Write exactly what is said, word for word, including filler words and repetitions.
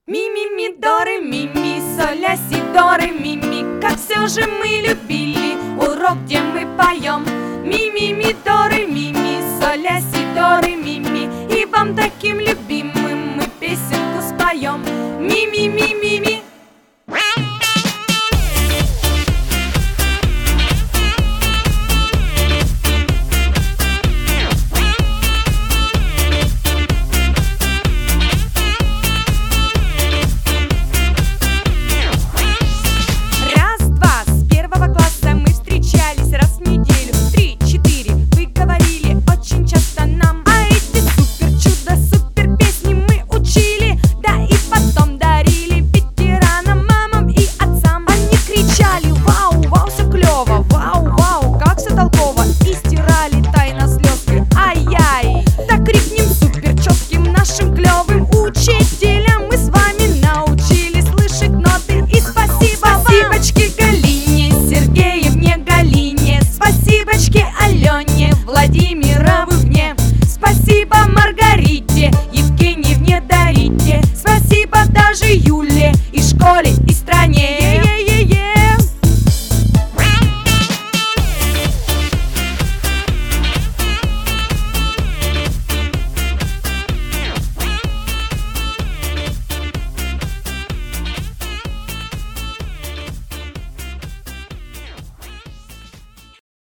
Ми-ми-ми, до ре ми ми, соль ля си, до ре ми ми. Как все же мы любили урок, где мы поем. Ми-ми-ми, до ре ми ми, соль ля си, до ре ми ми. И вам таким любимым мы песенку споем. Ми-ми-ми, ми-ми.